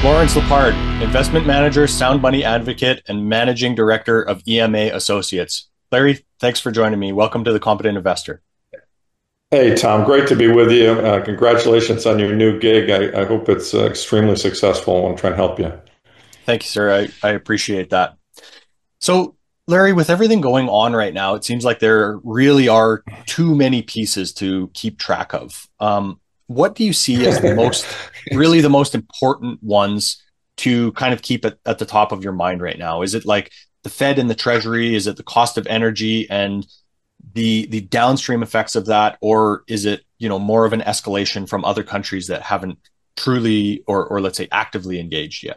Lawrence Lepard, investment manager, sound money advocate, and managing director of EMA Associates. Larry, thanks for joining me. Welcome to the Competent Investor. Hey, Tom, great to be with you. Congratulations on your new gig. I hope it's extremely successful. I want to try and help you. Thank you, sir. I appreciate that. So, Larry, with everything going on right now, it seems like there really are too many pieces to keep track of. What do you see as really the most important ones to kind of keep at the top of your mind right now? Is it like the Fed and the Treasury? Is it the cost of energy and the downstream effects of that, or is it more of an escalation from other countries that haven't truly or let's say actively engaged yet?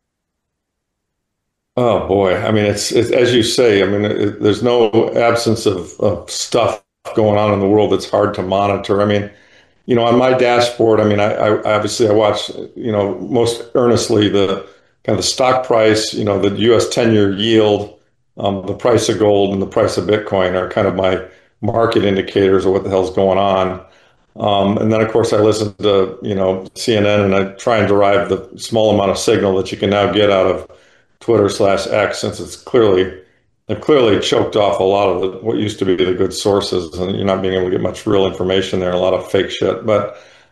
Oh boy, I mean, it's as you say. I mean, there's no absence of stuff going on in the world that's hard to monitor. I mean, on my dashboard, I mean, I obviously I watch, most earnestly the kind of the stock price, the U.S. 10-year yield, the price of gold, and the price of Bitcoin are kind of my market indicators of what the hell's going on. And then, of course, I listen to, CNN, and I try and derive the small amount of signal that you can now get out of Twitter/X, since they've clearly choked off a lot of what used to be the good sources, and you're not being able to get much real information there, a lot of fake shit. But,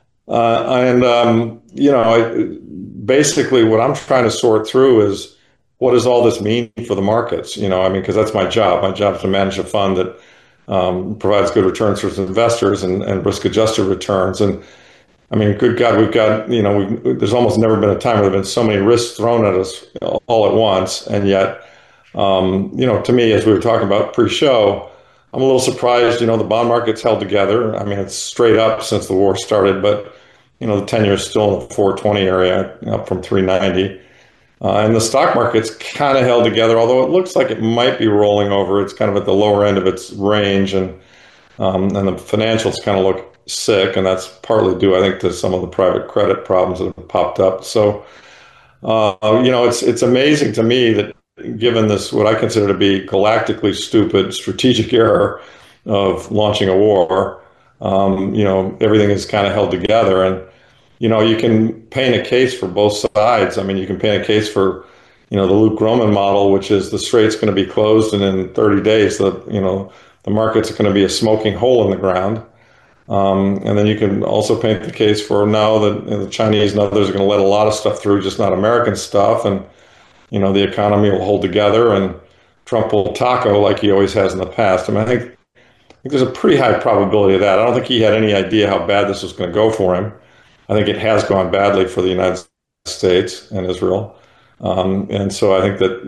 basically what I'm trying to sort through is what does all this mean for the markets? I mean, because that's my job. My job is to manage a fund that provides good returns for its investors and risk-adjusted returns. And I mean, good God, we've got, there's almost never been a time where there have been so many risks thrown at us all at once. And yet, to me, as we were talking about pre-show, I'm a little surprised, the bond market's held together. I mean, it's straight up since the war started, but, the 10-year is still in the 420 area, up from 390. And the stock market's kind of held together, although it looks like it might be rolling over. It's kind of at the lower end of its range, and the financials kind of look sick, and that's partly due, I think, to some of the private credit problems that have popped up. So, it's amazing to me that given this, what I consider to be galactically stupid strategic error of launching a war, everything is kind of held together. And, you can paint a case for both sides. I mean, you can paint a case for, the Luke Gromen model, which is the strait's going to be closed, and in 30 days, the market's going to be a smoking hole in the ground. And then you can also paint the case for now that the Chinese and others are going to let a lot of stuff through, just not American stuff. And, the economy will hold together, and Trump will taco like he always has in the past. I mean, I think there's a pretty high probability of that. I don't think he had any idea how bad this was going to go for him. I think it has gone badly for the United States and Israel. And so I think that,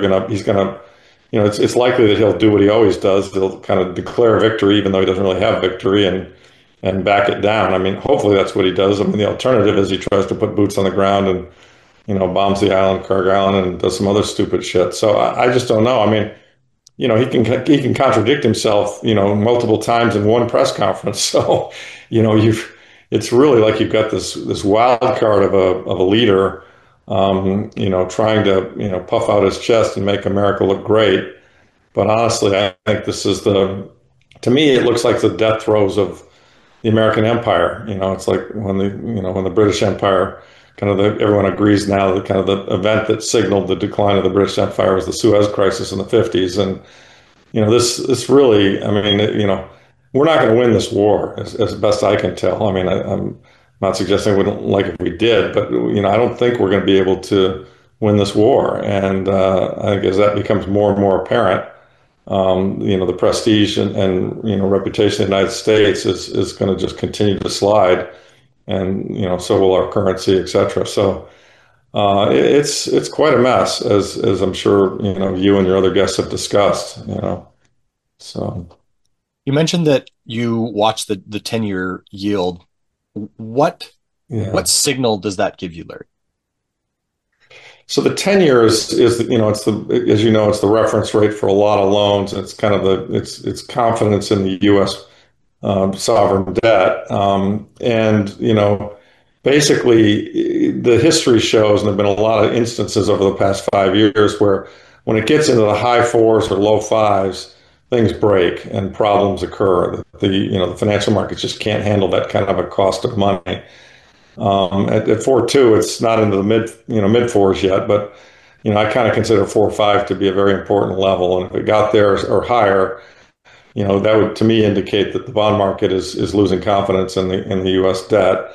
it's likely that he'll do what he always does. He'll kind of declare victory, even though he doesn't really have victory, and back it down. I mean, hopefully that's what he does. I mean, the alternative is he tries to put boots on the ground and, bombs the island, Kyrgyz Island, and does some other stupid shit. So I just don't know. I mean, he can contradict himself, multiple times in one press conference. So, it's really like you've got this wild card of a leader, trying to, puff out his chest and make America look great. But honestly, I think this is to me, it looks like the death throes of the American empire. It's like when the British Empire everyone agrees now that kind of the event that signaled the decline of the British Empire was the Suez Crisis in the 50s. And, this really, I mean, we're not going to win this war as best I can tell. I mean, I'm not suggesting we don't like if we did, but, I don't think we're going to be able to win this war. And I think as that becomes more and more apparent, the prestige and reputation of the United States is going to just continue to slide, and so will our currency, et cetera. So it's quite a mess, as I'm sure you and your other guests have discussed. So You mentioned that you watch the 10-year yield. What yeah. what signal does that give you, Larry? So the 10 years is, it's it's the reference rate for a lot of loans. It's kind of it's confidence in the U.S. Sovereign debt. And, basically the history shows, and there've been a lot of instances over the past 5 years where when it gets into the high fours or low fives, things break and problems occur. The financial markets just can't handle that kind of a cost of money. At 4.2, it's not into the mid fours yet, but I kind of consider 4.5 to be a very important level. And if it got there or higher, that would to me indicate that the bond market is losing confidence in the U.S. debt.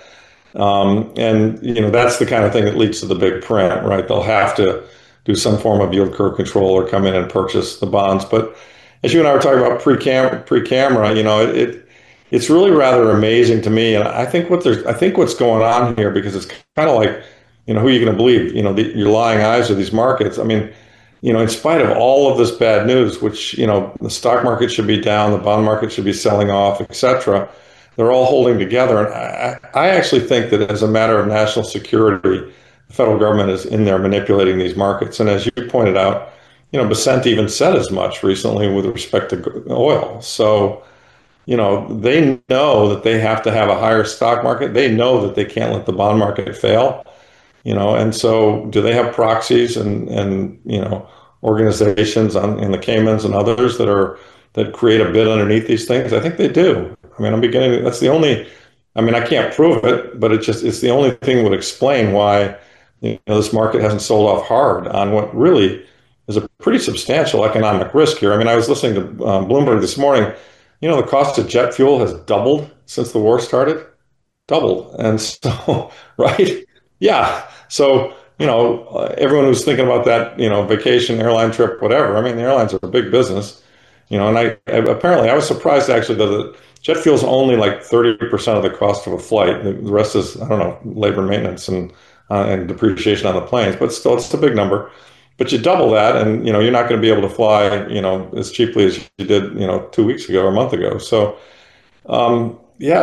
And that's the kind of thing that leads to the big print, right? They'll have to do some form of yield curve control or come in and purchase the bonds. But as you and I were talking about pre-camera, it's really rather amazing to me. And I think what's going on here, because it's kind of like, who are you going to believe? Your lying eyes are these markets. I mean, in spite of all of this bad news, which, the stock market should be down, the bond market should be selling off, et cetera, they're all holding together. And I actually think that as a matter of national security, the federal government is in there manipulating these markets. And as you pointed out, Besant even said as much recently with respect to oil. So, they know that they have to have a higher stock market. They know that they can't let the bond market fail. And so do they have proxies and organizations in the Caymans and others that create a bid underneath these things? I think they do. I mean, that's the only, I mean, I can't prove it, but it's the only thing that would explain why, this market hasn't sold off hard on what really is a pretty substantial economic risk here. I mean, I was listening to Bloomberg this morning. The cost of jet fuel has doubled since the war started, doubled. And so, right? Yeah. So, everyone who's thinking about that, vacation, airline trip, whatever. I mean, the airlines are a big business, and apparently I was surprised actually that the jet fuel is only like 30% of the cost of a flight. The rest is, I don't know, labor and maintenance and depreciation on the planes, but still it's a big number. But you double that and, you're not going to be able to fly, as cheaply as you did, 2 weeks ago or a month ago. So, yeah,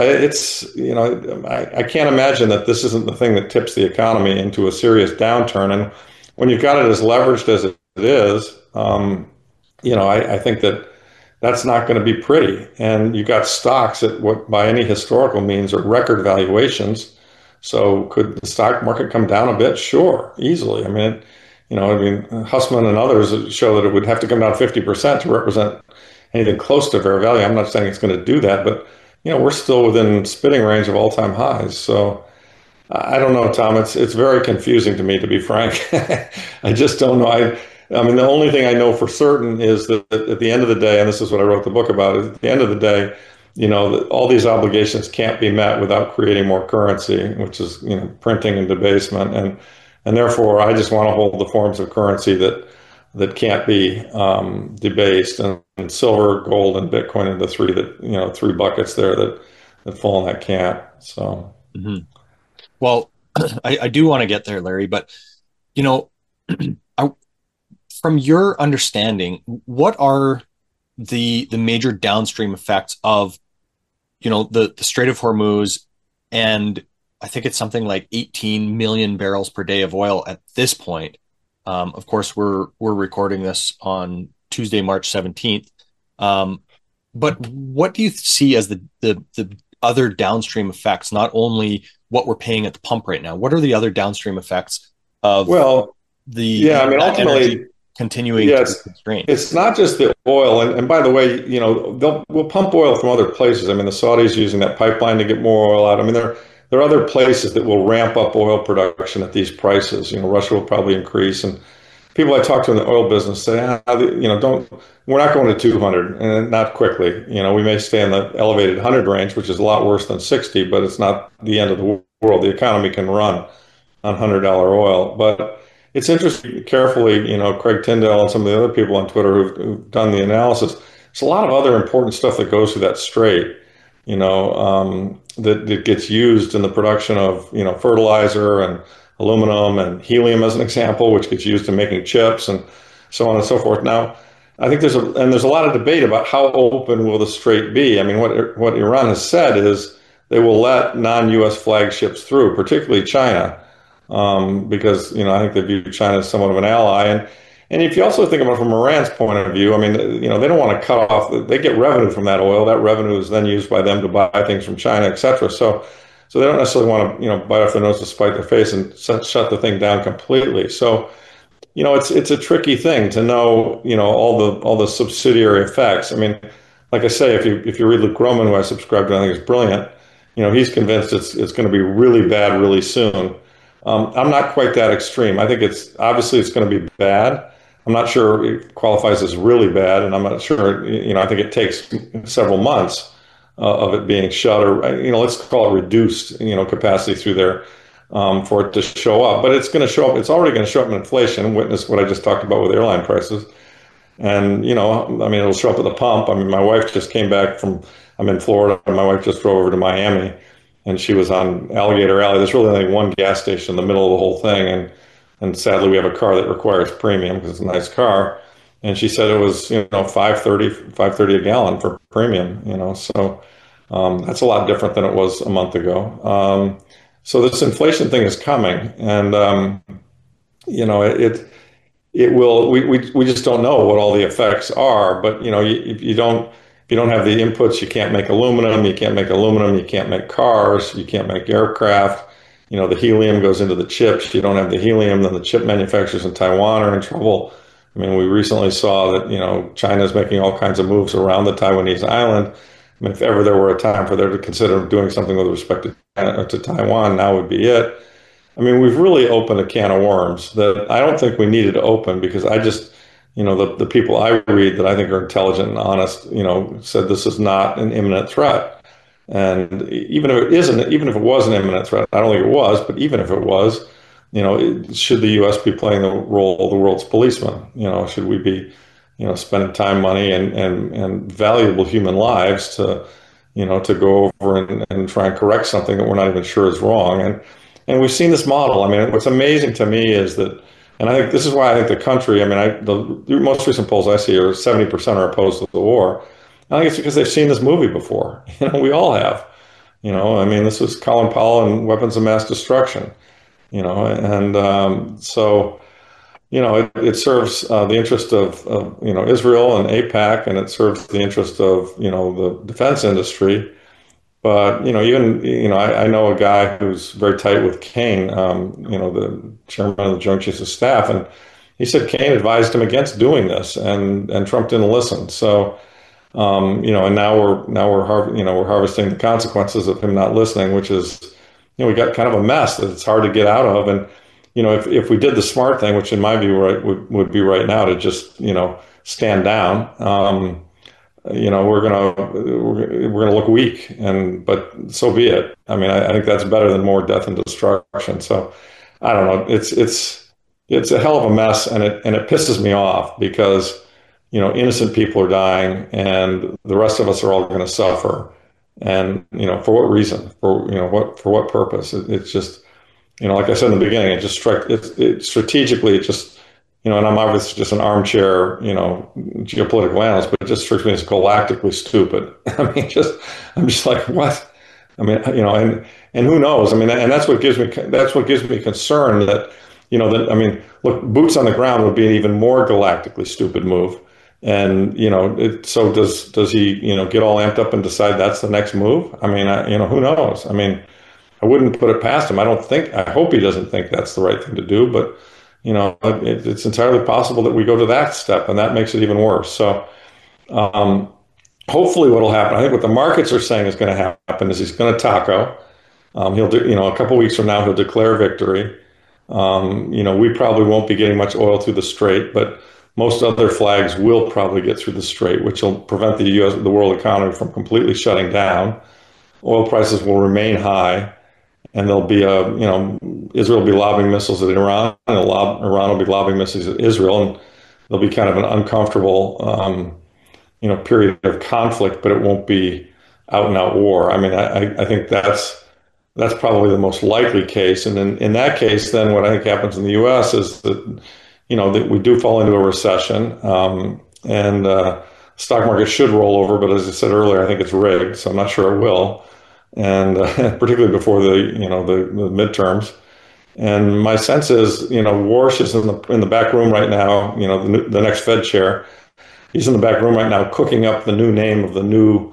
I can't imagine that this isn't the thing that tips the economy into a serious downturn. And when you've got it as leveraged as it is, I think that that's not going to be pretty. And you've got stocks at what by any historical means are record valuations. So could the stock market come down a bit? Sure, easily. Hussman and others show that it would have to come down 50% to represent anything close to fair value. I'm not saying it's going to do that, but we're still within spitting range of all-time highs. So I don't know, Tom. It's very confusing to me, to be frank. I just don't know. I mean, the only thing I know for certain is that at the end of the day, and this is what I wrote the book about, is at the end of the day, all these obligations can't be met without creating more currency, which is, printing and debasement. And therefore, I just want to hold the forms of currency that can't be debased, and silver, gold, and Bitcoin are the three buckets there that fall in that camp. So, Well, I do want to get there, Larry, but I, from your understanding, what are the major downstream effects of the Strait of Hormuz, and I think it's something like 18 million barrels per day of oil at this point. Of course, we're recording this on Tuesday, March 17th. But what do you see as the other downstream effects? Not only what we're paying at the pump right now, what are the other downstream effects of ultimately continuing to be constrained? It's not just the oil. And by the way, we'll pump oil from other places. I mean, the Saudis using that pipeline to get more oil out. I mean, there are other places that will ramp up oil production at these prices. Russia will probably increase. And people I talk to in the oil business say, we're not going to 200, and not quickly. We may stay in the elevated 100 range, which is a lot worse than 60, but it's not the end of the world. The economy can run on $100 oil. But it's interesting, carefully, Craig Tyndall and some of the other people on Twitter who've done the analysis. There's a lot of other important stuff that goes through that strait, that gets used in the production of, fertilizer and aluminum and helium, as an example, which gets used in making chips and so on and so forth. Now, I think there's a lot of debate about how open will the strait be. I mean, what Iran has said is they will let non-U.S. flagships through, particularly China, because I think they view China as somewhat of an ally. And if you also think about it from Iran's point of view, I mean, they don't want to cut off. They get revenue from that oil. That revenue is then used by them to buy things from China, et cetera. So they don't necessarily want to, bite off their nose to spite their face and shut the thing down completely. So, it's a tricky thing to know, all the subsidiary effects. I mean, like I say, if you read Luke Gromen, who I subscribe to, I think is brilliant. he's convinced it's going to be really bad really soon. I'm not quite that extreme. I think it's going to be bad. I'm not sure it qualifies as really bad, and I'm not sure. I think it takes several months of it being shut, or let's call it reduced, capacity through there, for it to show up. But it's going to show up. It's already going to show up in inflation. Witness what I just talked about with airline prices. And, I mean, it'll show up at the pump. I mean, my wife just came back I'm in Florida, and my wife just drove over to Miami, and she was on Alligator Alley. There's really only one gas station in the middle of the whole thing. And sadly, we have a car that requires premium because it's a nice car. And she said it was, 5.30 a gallon for premium, so that's a lot different than it was a month ago. So this inflation thing is coming, and, it will. We just don't know what all the effects are. But if you don't have the inputs, you can't make aluminum. You can't make aluminum. You can't make cars. You can't make aircraft. The helium goes into the chips. You don't have the helium, then the chip manufacturers in Taiwan are in trouble. I mean, we recently saw that China is making all kinds of moves around the Taiwanese island. I mean, if ever there were a time for them to consider doing something with respect to Taiwan, now would be it. I mean, we've really opened a can of worms that I don't think we needed to open, because I just, the people I read that I think are intelligent and honest, said this is not an imminent threat. And even if it isn't, even if it was an imminent threat, I don't think it was, but even if it was, should the U.S. be playing the role of the world's policeman? Should we be, spending time, money, and valuable human lives to go over and try and correct something that we're not even sure is wrong? And we've seen this model. I mean, what's amazing to me is that, and I think this is why I think the country, I mean, the most recent polls I see are 70% are opposed to the war. I think it's because they've seen this movie before. We all have. I mean, this was Colin Powell and weapons of mass destruction. And so, it serves the interest of Israel and AIPAC, and it serves the interest of the defense industry. But I know a guy who's very tight with Kaine, the chairman of the Joint Chiefs of Staff, and he said Kaine advised him against doing this, and Trump didn't listen. So, and now we're harvesting the consequences of him not listening, which is, we got kind of a mess that it's hard to get out of. And if we did the smart thing, which in my view would be right now to just stand down. We're gonna look weak, but so be it. I mean, I think that's better than more death and destruction. So I don't know. It's a hell of a mess, and it pisses me off, because innocent people are dying, and the rest of us are all going to suffer. And for what reason? For what purpose? It's just like I said in the beginning, it just struck it strategically. It just and I'm obviously just an armchair, geopolitical analyst, but it just strikes me as galactically stupid. I mean, I'm just like, what? I mean, and who knows? I mean, and that's what gives me concern that, I mean, look, boots on the ground would be an even more galactically stupid move. And, so does he, get all amped up and decide that's the next move? I mean, who knows? I mean, I wouldn't put it past him. I hope he doesn't think that's the right thing to do, but it's entirely possible that we go to that step, and that makes it even worse. So hopefully what will happen, I think what the markets are saying is going to happen, is he's going to taco. He'll do, a couple of weeks from now, he'll declare victory. We probably won't be getting much oil through the Strait, but most other flags will probably get through the Strait, which will prevent the world economy from completely shutting down. Oil prices will remain high. And there'll be Israel will be lobbing missiles at Iran, and Iran will be lobbing missiles at Israel, and there'll be kind of an uncomfortable, period of conflict, but it won't be out and out war. I mean, I think that's probably the most likely case. And in that case, then what I think happens in the U.S. is that, that we do fall into a recession, and stock market should roll over. But as I said earlier, I think it's rigged, so I'm not sure it will. And particularly before the midterms. And my sense is, Warsh is in the back room right now. The next Fed chair, he's in the back room right now, cooking up the new name of the new,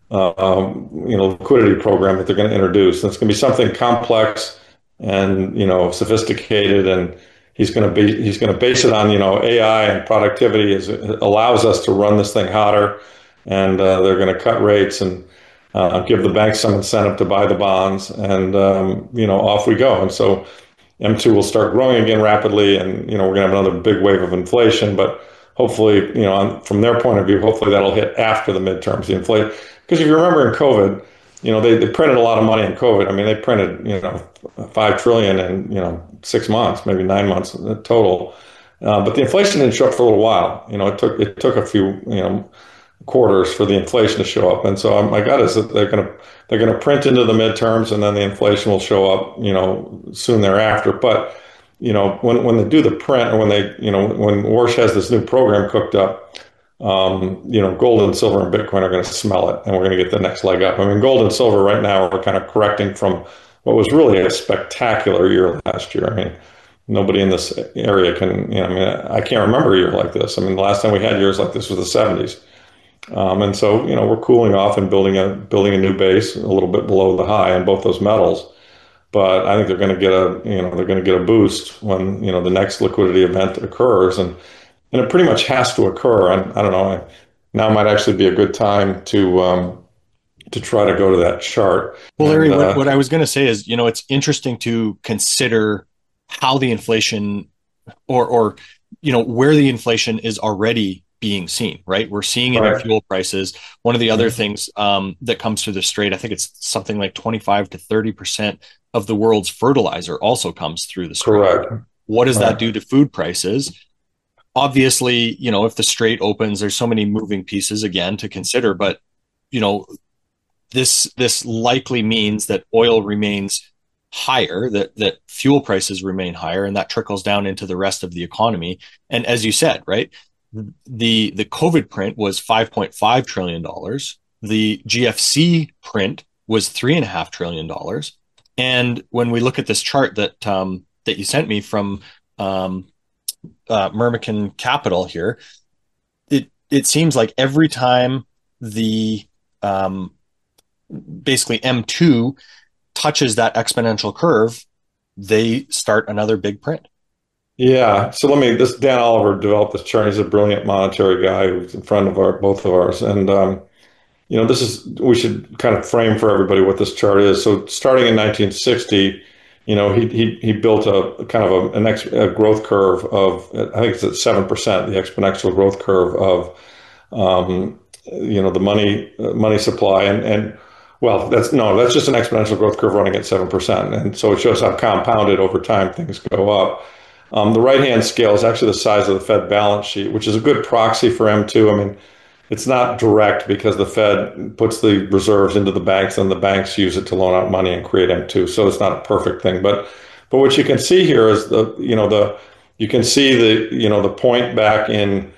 liquidity program that they're going to introduce. And it's going to be something complex and sophisticated, and he's going to base it on AI and productivity. As it allows us to run this thing hotter, and they're going to cut rates. And give the banks some incentive to buy the bonds, and off we go. And so M2 will start growing again rapidly, and we're going to have another big wave of inflation. But hopefully, from their point of view, hopefully that'll hit after the midterms. The inflation, because if you remember in COVID, they printed a lot of money in COVID. I mean, they printed 5 trillion in 6 months, maybe 9 months total. But the inflation didn't show up for a little while. It took a few quarters for the inflation to show up. And so my gut is that they're going to print into the midterms, and then the inflation will show up, soon thereafter. But when they do the print, or when Warsh has this new program cooked up, gold and silver and Bitcoin are going to smell it, and we're going to get the next leg up. I mean, gold and silver right now are kind of correcting from what was really a spectacular year last year. I mean, nobody in this area can, I can't remember a year like this. I mean, the last time we had years like this was the 70s. And so, we're cooling off and building a new base a little bit below the high in both those metals. But I think they're going to get a boost when, the next liquidity event occurs. And it pretty much has to occur. And I don't know, now might actually be a good time to try to go to that chart. Well, Larry, what I was going to say is, it's interesting to consider how the inflation or where the inflation is already being seen, right? We're seeing it in fuel prices. One of the other things that comes through the strait, I think it's something like 25 to 30% of the world's fertilizer also comes through the strait. Correct. What does that do to food prices? Obviously, if the strait opens, there's so many moving pieces again to consider, but this likely means that oil remains higher, that fuel prices remain higher, and that trickles down into the rest of the economy. And as you said, right, the COVID print was $5.5 trillion. The GFC print was $3.5 trillion. And when we look at this chart that you sent me from Myrmikan Capital here, it seems like every time the basically M2 touches that exponential curve, they start another big print. Yeah. So this Dan Oliver developed this chart. He's a brilliant monetary guy who's in front of both of ours. And, we should kind of frame for everybody what this chart is. So starting in 1960, he built a kind of a growth curve of, I think it's at 7%, the exponential growth curve of, the money supply. And well, that's just an exponential growth curve running at 7%. And so it shows how compounded over time things go up. The right-hand scale is actually the size of the Fed balance sheet, which is a good proxy for M2. I mean, it's not direct because the Fed puts the reserves into the banks and the banks use it to loan out money and create M2. So it's not a perfect thing. But what you can see here is you can see the point back in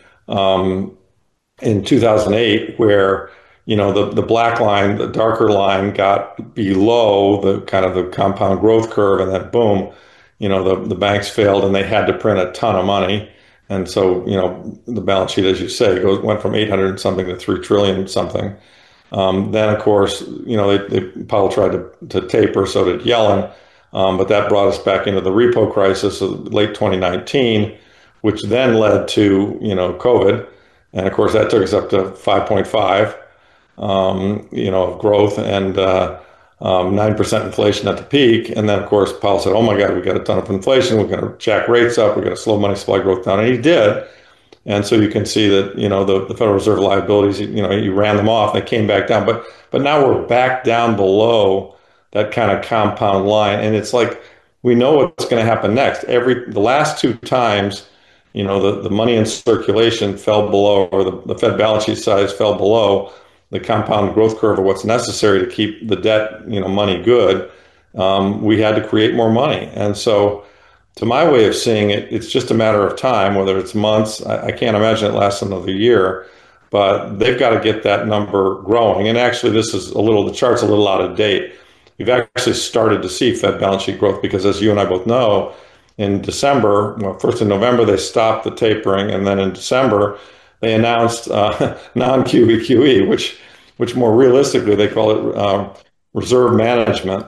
2008 where the black line, the darker line, got below the kind of the compound growth curve, and then boom, the banks failed and they had to print a ton of money. And so, the balance sheet, as you say, went from 800 something to 3 trillion something. Then, of course, Powell tried to taper, so did Yellen. But that brought us back into the repo crisis of late 2019, which then led to, COVID. And of course, that took us up to 5.5, of growth, and 9% inflation at the peak. And then, of course, Powell said, oh my God, we got a ton of inflation. We're going to jack rates up. We're going to slow money supply growth down. And he did. And so you can see that, the Federal Reserve liabilities, you ran them off. They came back down. But now we're back down below that kind of compound line. And it's like, we know what's going to happen next. The last two times, the money in circulation fell below, or the Fed balance sheet size fell below the compound growth curve of what's necessary to keep the debt, money good. We had to create more money. And so to my way of seeing it, it's just a matter of time, whether it's months. I can't imagine it lasts another year, but they've got to get that number growing. And actually, the chart's a little out of date. We've actually started to see Fed balance sheet growth because, as you and I both know, in December, first in November, they stopped the tapering. And then in December, they announced non-QE, which more realistically, they call it reserve management,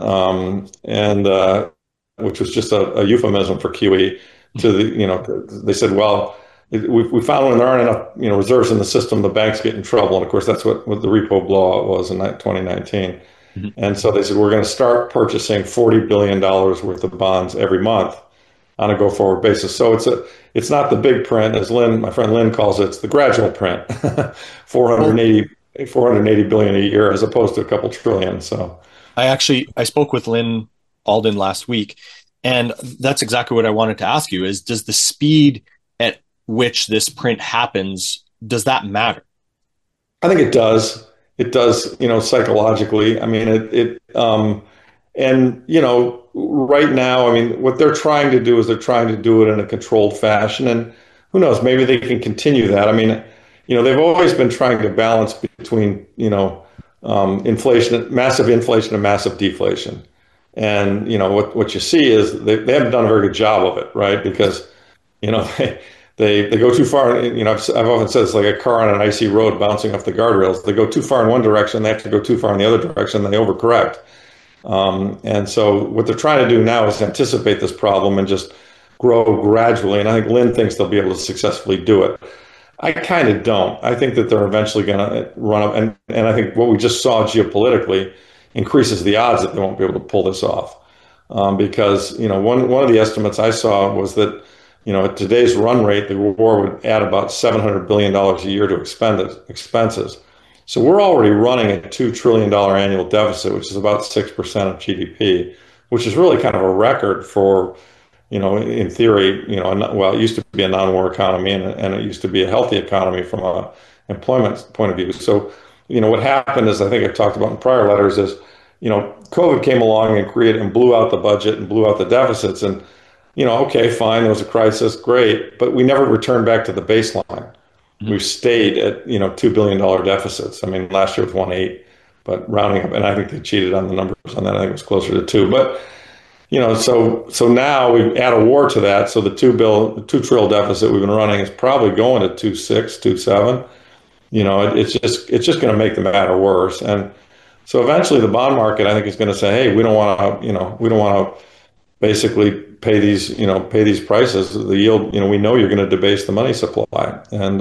and which was just a euphemism for QE. They said, well, we found when there aren't enough, reserves in the system, the banks get in trouble. And of course, that's what the repo blowout was in 2019. Mhm. And so they said, we're going to start purchasing $40 billion worth of bonds every month on a go-forward basis. So it's not the big print, as my friend Lynn calls it, it's the gradual print, Well, 480 billion a year as opposed to a couple trillion. So I spoke with Lynn Alden last week, and that's exactly what I wanted to ask you is, does the speed at which this print happens, does that matter? I think it does. It does, psychologically. I mean, and right now, I mean, what they're trying to do is they're trying to do it in a controlled fashion, and who knows, maybe they can continue that. I mean, they've always been trying to balance between, massive inflation and massive deflation. And, what you see is they haven't done a very good job of it, right? Because, you know, they go too far. I've often said it's like a car on an icy road bouncing off the guardrails. They go too far in one direction, they have to go too far in the other direction, then they overcorrect. And so what they're trying to do now is anticipate this problem and just grow gradually. And I think Lynn thinks they'll be able to successfully do it. I kind of don't. I think that they're eventually going to run up. And I think what we just saw geopolitically increases the odds that they won't be able to pull this off. Because, one of the estimates I saw was that, at today's run rate, the war would add about $700 billion a year to expenses. So we're already running a $2 trillion annual deficit, which is about 6% of GDP, which is really kind of a record for, in theory, well, it used to be a non-war economy and it used to be a healthy economy from a employment point of view. So, what happened is, I think I've talked about in prior letters is, COVID came along and blew out the budget and blew out the deficits. And, okay, fine, there was a crisis, great, but we never returned back to the baseline. Mhm. We've stayed at, $2 billion deficits. I mean, last year was 1.8, but rounding up, and I think they cheated on the numbers on that. I think it was closer to 2. But, so now we add a war to that. So the 2 trillion deficit we've been running is probably going to 2.6, 2.7. It's just going to make the matter worse. And so eventually the bond market, I think, is going to say, hey, we don't want to basically pay these prices. The yield, we know you're going to debase the money supply. And,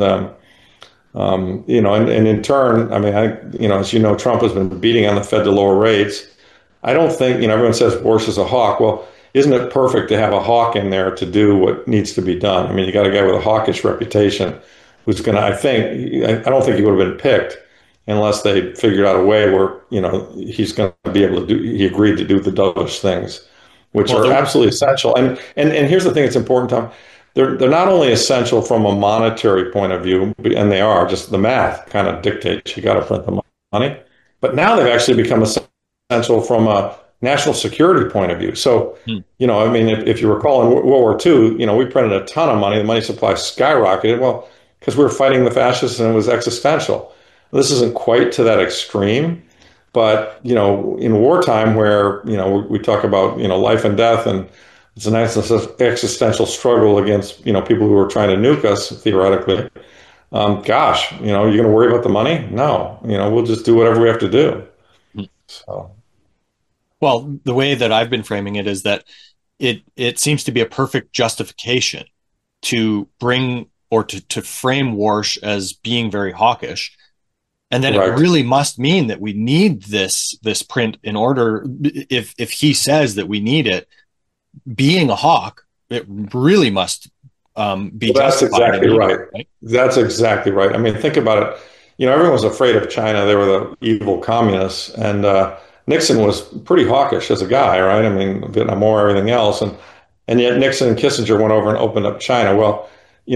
and in turn, I mean, as Trump has been beating on the Fed to lower rates. I don't think, everyone says Boris is a hawk. Well, isn't it perfect to have a hawk in there to do what needs to be done? I mean, you got a guy with a hawkish reputation who's going to, I don't think he would have been picked unless they figured out a way where, he's going to be able to he agreed to do the dovish things, which are absolutely essential. And here's the thing that's important, Tom. They're not only essential from a monetary point of view, and they are, just the math kind of dictates you got to print the money. But now they've actually become essential from a national security point of view. So, I mean, if you recall in World War II, we printed a ton of money. The money supply skyrocketed. Well, because we were fighting the fascists and it was existential. This isn't quite to that extreme, but, in wartime where, we talk about, life and death, and it's an existential struggle against, people who are trying to nuke us, theoretically. Gosh, you're going to worry about the money? No, we'll just do whatever we have to do. So. Well, the way that I've been framing it is that it seems to be a perfect justification to bring or to frame Warsh as being very hawkish. And then Right. It really must mean that we need this print in order, if he says that we need it, being a hawk, it really must be That's justified. exactly right. That's exactly right. I mean, think about it. Everyone was afraid of China. They were the evil communists. And Nixon was pretty hawkish as a guy, right? I mean, Vietnam War, everything else. And yet Nixon and Kissinger went over and opened up China. Well,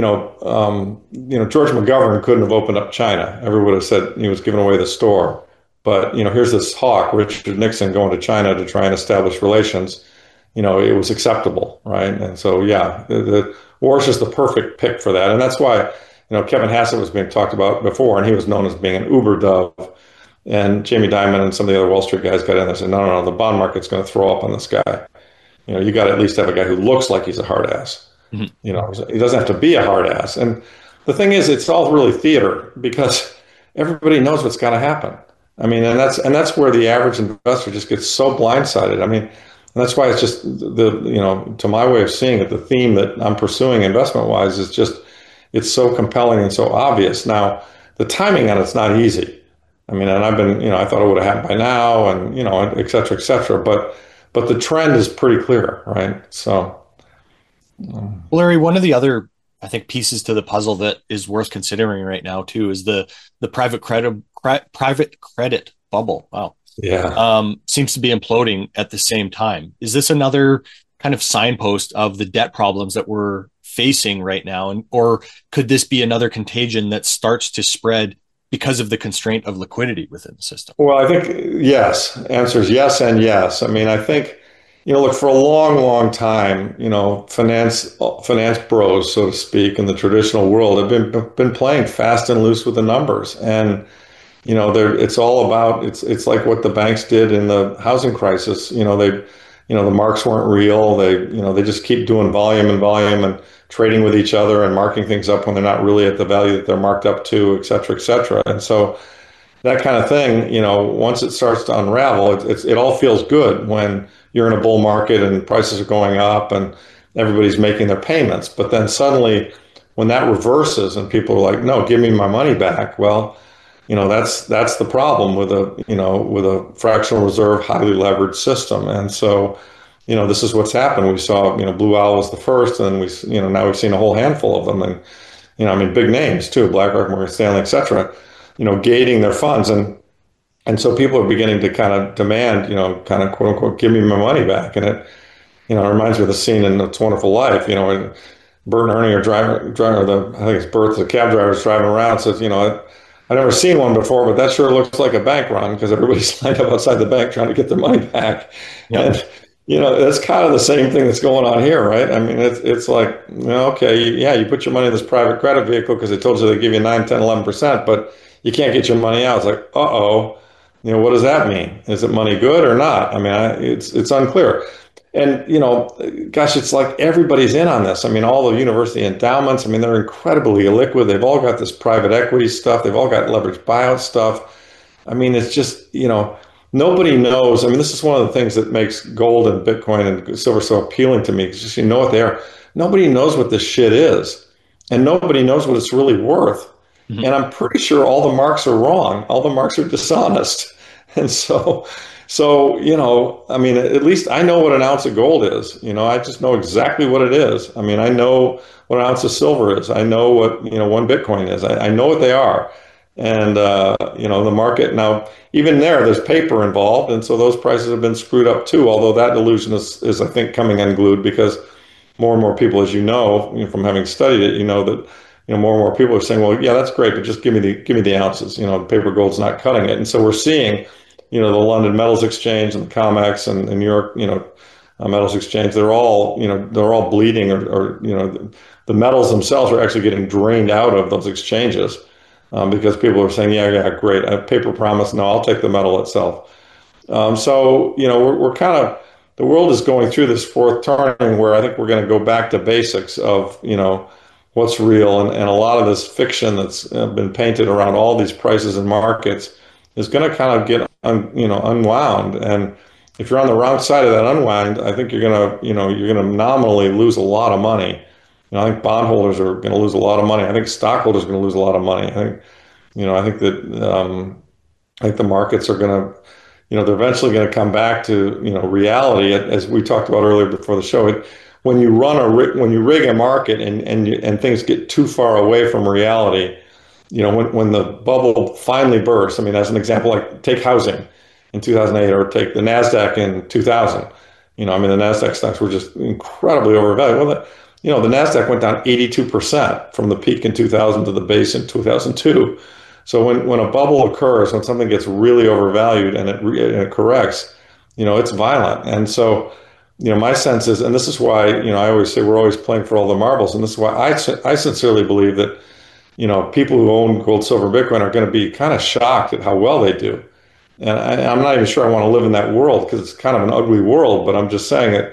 George McGovern couldn't have opened up China. Everyone would have said he was giving away the store. But, here's this hawk, Richard Nixon, going to China to try and establish relations. It was acceptable, right? And so, yeah, the Warsh is the perfect pick for that. And that's why, Kevin Hassett was being talked about before, and he was known as being an uber dove. And Jamie Dimon and some of the other Wall Street guys got in there and said, no, the bond market's going to throw up on this guy. You got to at least have a guy who looks like he's a hard ass. Mm-hmm. He doesn't have to be a hard ass. And the thing is, it's all really theater because everybody knows what's got to happen. I mean, and that's where the average investor just gets so blindsided. I mean, and that's why it's just to my way of seeing it, the theme that I'm pursuing investment wise is just, it's so compelling and so obvious. Now, the timing on it's not easy. I mean, and I've been, I thought it would have happened by now, and et cetera, et cetera. But the trend is pretty clear, right? So, Larry, one of the other, I think, pieces to the puzzle that is worth considering right now too is the private credit bubble. Wow, yeah. seems to be imploding at the same time. Is this another kind of signpost of the debt problems that we're facing right now, and or could this be another contagion that starts to spread because of the constraint of liquidity within the system? Well, I think yes. Answer is yes and yes. I mean, I think, look, for a long, long time, finance bros, so to speak, in the traditional world have been playing fast and loose with the numbers. And it's all about it's like what the banks did in the housing crisis. The marks weren't real. They just keep doing volume and volume and trading with each other and marking things up when they're not really at the value that they're marked up to, et cetera, et cetera. And so that kind of thing, once it starts to unravel, it all feels good when you're in a bull market and prices are going up and everybody's making their payments. But then suddenly, when that reverses and people are like, "No, give me my money back," well, that's the problem with a fractional reserve, highly leveraged system. And so, this is what's happened. We saw, Blue Owl was the first, and now we've seen a whole handful of them, and I mean, big names too, BlackRock, Morgan Stanley, et cetera, gating their funds. And so people are beginning to kind of demand, kind of quote unquote, give me my money back. And it reminds me of the scene in It's a Wonderful Life, when Bert and Ernie are I think it's Bert, the cab driver, is driving around, says, I've never seen one before, but that sure looks like a bank run because everybody's lined up outside the bank trying to get their money back. Yep. And, that's kind of the same thing that's going on here, right? I mean, it's like, okay, yeah, you put your money in this private credit vehicle because they told you they give you 9, 10, 11%, but you can't get your money out. It's like, uh-oh, what does that mean? Is it money good or not? I mean, it's unclear. And, gosh, it's like everybody's in on this. I mean, all the university endowments, I mean, they're incredibly illiquid. They've all got this private equity stuff. They've all got leveraged buyout stuff. I mean, it's just, nobody knows. I mean, this is one of the things that makes gold and Bitcoin and silver so appealing to me. It's just, what they are. Nobody knows what this shit is. And nobody knows what it's really worth. Mm-hmm. And I'm pretty sure all the marks are wrong. All the marks are dishonest. And so, I mean, at least I know what an ounce of gold is. I just know exactly what it is. I mean, I know what an ounce of silver is. I know what, one Bitcoin is. I know what they are. And, the market now, even there's paper involved. And so those prices have been screwed up too, although that illusion is I think, coming unglued because more and more people, as from having studied it, that, more and more people are saying, well, yeah, that's great, but just give me the ounces. Paper gold's not cutting it. And so we're seeing, the London Metals Exchange and the COMEX and New York, Metals Exchange, they're all bleeding or the metals themselves are actually getting drained out of those exchanges because people are saying, yeah, great, a paper promise. No, I'll take the metal itself. So, we're kind of, the world is going through this fourth turning where I think we're going to go back to basics of, what's real. And a lot of this fiction that's been painted around all these prices and markets is going to kind of get, unwound. And if you're on the wrong side of that unwind, I think you're going to nominally lose a lot of money. I think bondholders are going to lose a lot of money. I think stockholders are going to lose a lot of money. I think the markets are going to, they're eventually going to come back to, reality. As we talked about earlier before the show, when you rig a market and things get too far away from reality, when the bubble finally bursts. I mean, as an example, like take housing in 2008 or take the NASDAQ in 2000. I mean, the NASDAQ stocks were just incredibly overvalued. Well, the NASDAQ went down 82% from the peak in 2000 to the base in 2002. So when a bubble occurs, when something gets really overvalued and it corrects, it's violent. And so, my sense is, and this is why, I always say we're always playing for all the marbles. And this is why I sincerely believe that, people who own gold, silver, Bitcoin are going to be kind of shocked at how well they do. And I'm not even sure I want to live in that world because it's kind of an ugly world, but I'm just saying that,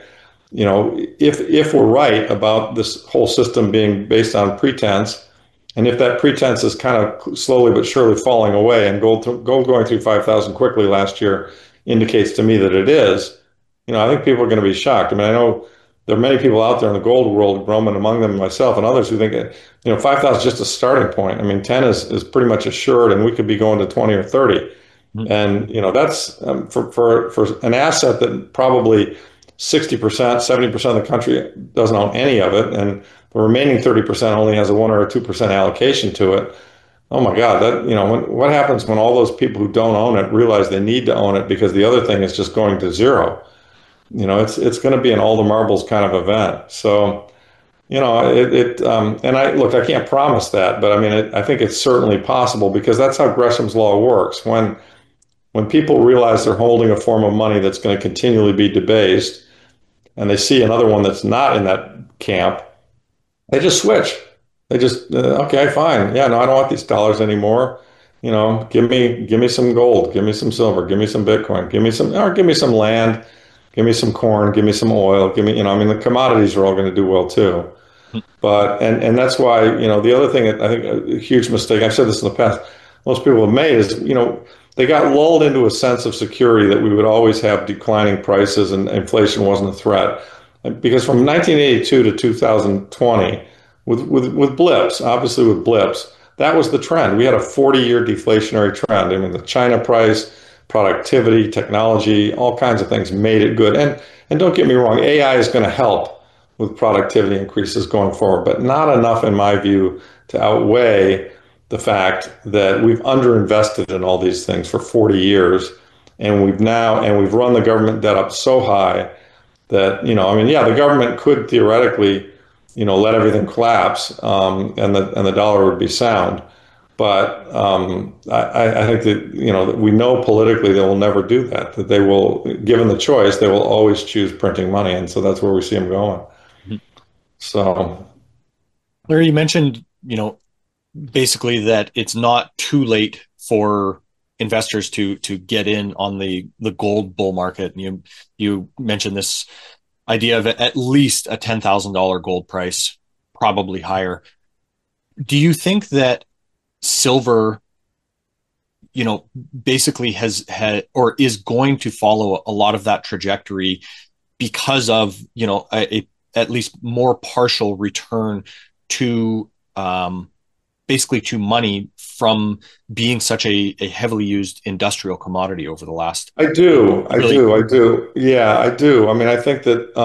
if we're right about this whole system being based on pretense, and if that pretense is kind of slowly but surely falling away, and gold going through 5,000 quickly last year indicates to me that it is, I think people are going to be shocked. I mean, I know there are many people out there in the gold world, Roman among them, myself and others, who think, 5,000 is just a starting point. I mean, 10 is pretty much assured, and we could be going to 20 or 30. Mhm. And, that's for an asset that probably 60%, 70% of the country doesn't own any of it. And the remaining 30% only has a 1 or a 2% allocation to it. Oh my God, what happens when all those people who don't own it realize they need to own it because the other thing is just going to zero? It's going to be an all the marbles kind of event. So, and I can't promise that, but I mean, I think it's certainly possible because that's how Gresham's law works. When people realize they're holding a form of money that's going to continually be debased, and they see another one that's not in that camp, they just switch. They just okay, fine. Yeah, no, I don't want these dollars anymore. Give me some gold, give me some silver, give me some Bitcoin, give me some land, give me some corn, give me some oil, I mean, the commodities are all going to do well too. But and that's why, the other thing that I think a huge mistake, I've said this in the past, most people have made is, they got lulled into a sense of security that we would always have declining prices and inflation wasn't a threat. Because from 1982 to 2020, with blips, obviously with blips, that was the trend. We had a 40-year deflationary trend. I mean, the China price, productivity, technology, all kinds of things made it good. And don't get me wrong, AI is going to help with productivity increases going forward, but not enough, in my view, to outweigh the fact that we've underinvested in all these things for 40 years. And we've run the government debt up so high that, I mean, yeah, the government could theoretically, let everything collapse, and the dollar would be sound. But I think that, that we know politically they will never do that, that they will, given the choice, they will always choose printing money. And so that's where we see them going. Mhm. So, Larry, you mentioned, basically that it's not too late for investors to get in on the gold bull market. And you mentioned this idea of at least a $10,000 gold price, probably higher. Do you think that silver, basically has had or is going to follow a lot of that trajectory because of, at least more partial return to basically to money from being such a heavily used industrial commodity over the last I do, I really. do, I do. Yeah, I do. I mean, I think that,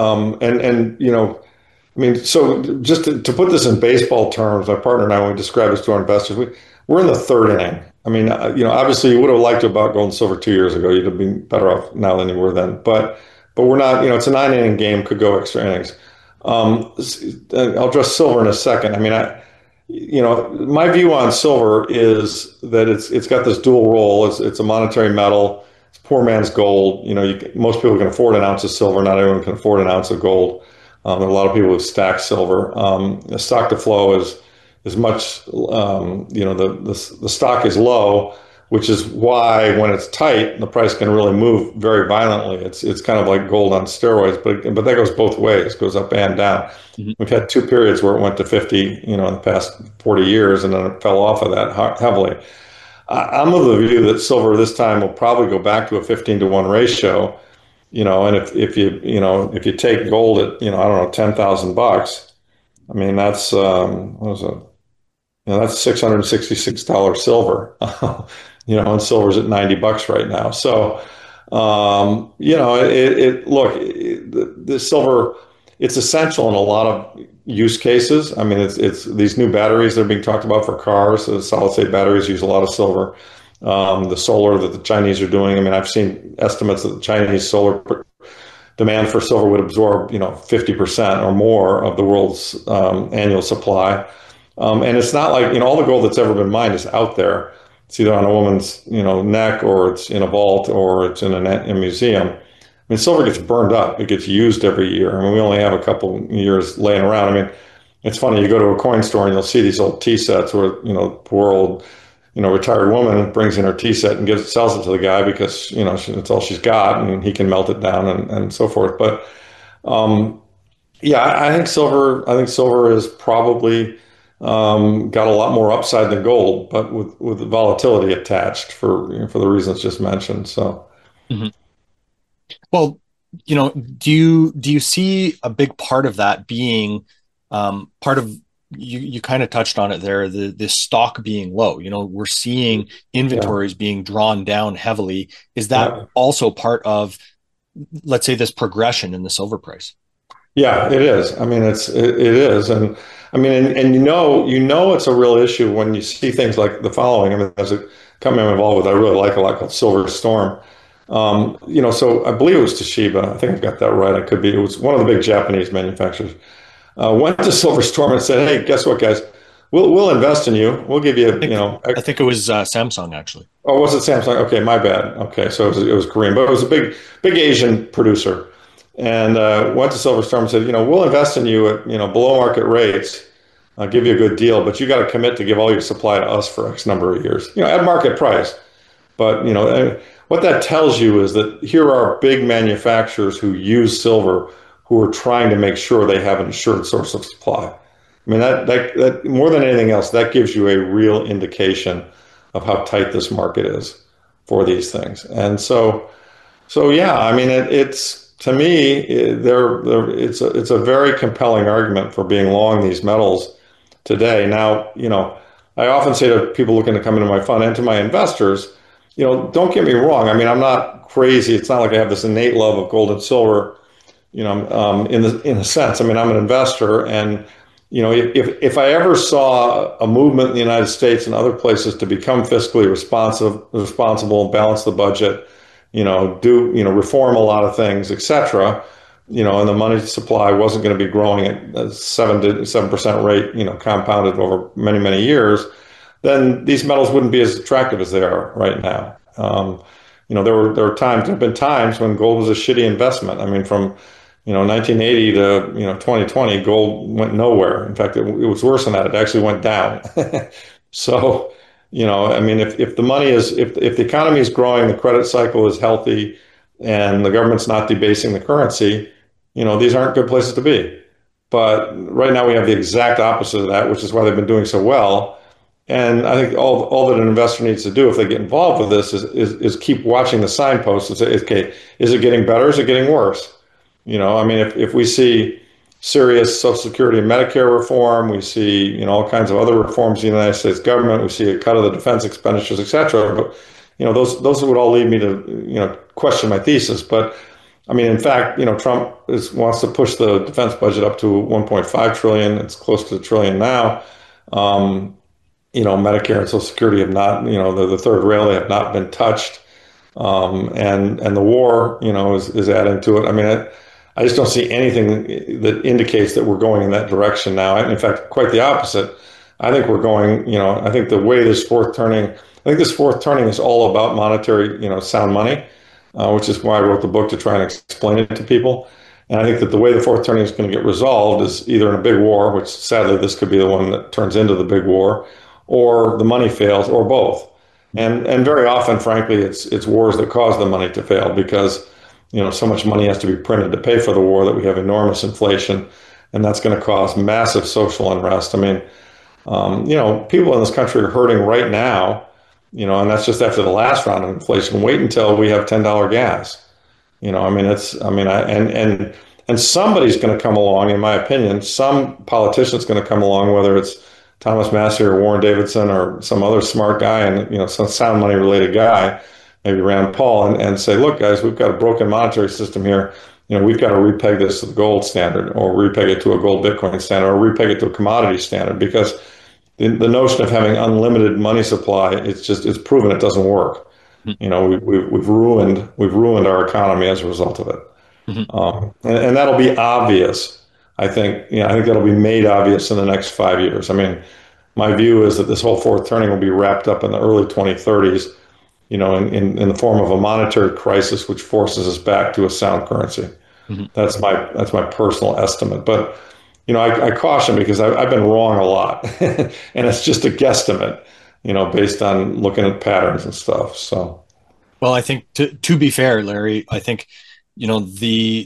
I mean, so just to put this in baseball terms, my partner and I, when we describe this to our investors, we're in the third inning. I mean, obviously you would have liked to have bought gold and silver 2 years ago. You'd have been better off now than you were then. But we're not, it's a 9 inning game, could go extra innings. I'll address silver in a second. I mean, my view on silver is that it's got this dual role. It's a monetary metal. It's poor man's gold. Most people can afford an ounce of silver. Not everyone can afford an ounce of gold. There are a lot of people who stack silver. The stock to flow is much. The stock is low, which is why when it's tight, the price can really move very violently. It's kind of like gold on steroids, but that goes both ways. It goes up and down. Mhm. We've had two periods where it went to 50, in the past 40 years, and then it fell off of that heavily. I'm of the view that silver this time will probably go back to a 15-to-1 ratio. And if you take gold at, I don't know, $10,000, I mean, that's, what is it? That's $666 silver, and silver's at $90 right now. So, the silver, it's essential in a lot of use cases. I mean, it's these new batteries that are being talked about for cars. The solid state batteries use a lot of silver. The solar that the Chinese are doing. I mean, I've seen estimates that the Chinese solar demand for silver would absorb, 50% or more of the world's annual supply. And it's not like, all the gold that's ever been mined is out there. It's either on a woman's, neck, or it's in a vault, or it's in a museum. I mean, silver gets burned up. It gets used every year. I mean, we only have a couple years laying around. I mean, it's funny. You go to a coin store and you'll see these old tea sets where, poor old, retired woman brings in her tea set and sells it to the guy because, it's all she's got and he can melt it down and so forth. But, yeah, I think silver is probably got a lot more upside than gold, but with the volatility attached for the reasons just mentioned. So, Mhm. Well, do you see a big part of that being part of you kind of touched on it there, the stock being low. We're seeing Yeah, inventories being drawn down heavily. Is that yeah, also part of, let's say, this progression in the silver price? yeah. It is. I mean, it is, and I mean, and it's a real issue when you see things like the following. I mean, there's a company I'm involved with I really like a lot called Silver Storm. So I believe it was Toshiba. I think I've got that right. I could be. It was one of the big Japanese manufacturers. Went to Silver Storm and said, "Hey, guess what, guys? We'll invest in you. We'll give I you, think I think it was Samsung actually. oh, was it Samsung? Okay, my bad. Okay, so it was Korean, but it was a big Asian producer, and went to Silver Storm and said, we'll invest in you at below market rates. I'll give you a good deal, but you got to commit to give all your supply to us for X number of years, at market price. But what that tells you is that here are big manufacturers who use silver who are trying to make sure they have an assured source of supply. I mean that more than anything else, that gives you a real indication of how tight this market is for these things. And so yeah, I mean it's to me it's a very compelling argument for being long these metals today. Now, I often say to people looking to come into my fund and to my investors, don't get me wrong. I mean, I'm not crazy. It's not like I have this innate love of gold and silver, in a sense. I mean, I'm an investor, and if I ever saw a movement in the United States and other places to become fiscally responsible, and balance the budget, reform a lot of things, etc. And the money supply wasn't going to be growing at a 7% rate, compounded over many, many years, then these metals wouldn't be as attractive as they are right now. There have been times when gold was a shitty investment. I mean, from 1980 to 2020, gold went nowhere. In fact, it was worse than that. It actually went down. So, I mean, if the economy is growing, the credit cycle is healthy, and the government's not debasing the currency, these aren't good places to be. But right now we have the exact opposite of that, which is why they've been doing so well. And I think all that an investor needs to do if they get involved with this is keep watching the signposts and say, okay, is it getting better? Is it getting worse? I mean, if we see serious Social Security and Medicare reform, we see, all kinds of other reforms in the United States government, we see a cut of the defense expenditures, et cetera. But, those would all lead me to, question my thesis. But I mean, in fact, Trump wants to push the defense budget up to 1.5 trillion. It's close to a trillion now. Medicare and Social Security have not, the third rail, they have not been touched. And the war, is adding to it. I mean, I just don't see anything that indicates that we're going in that direction now. And in fact, quite the opposite. I think we're going, I think the way this fourth turning, I think this fourth turning is all about monetary, sound money, which is why I wrote the book to try and explain it to people. And I think that the way the fourth turning is going to get resolved is either in a big war, which sadly this could be the one that turns into the big war, or the money fails, or both. And very often, frankly, it's wars that cause the money to fail because so much money has to be printed to pay for the war that we have enormous inflation, and that's going to cause massive social unrest. I mean, people in this country are hurting right now, and that's just after the last round of inflation. Wait until we have $10 gas. I mean, and somebody's going to come along, in my opinion, some politician's going to come along, whether it's Thomas Massey or Warren Davidson or some other smart guy and, some sound money related guy, maybe Rand Paul, and say, look, guys, we've got a broken monetary system here. We've got to repeg this to the gold standard or repeg it to a gold Bitcoin standard or repeg it to a commodity standard because the notion of having unlimited money supply, it's proven it doesn't work. We've ruined our economy as a result of it. Mm-hmm. And that'll be obvious. I think that'll be made obvious in the next 5 years. I mean, my view is that this whole fourth turning will be wrapped up in the early 2030s, in the form of a monetary crisis, which forces us back to a sound currency. Mm-hmm. That's my personal estimate. But, I caution because I've been wrong a lot and it's just a guesstimate, based on looking at patterns and stuff. So, Well, I think to be fair, Larry, I think, the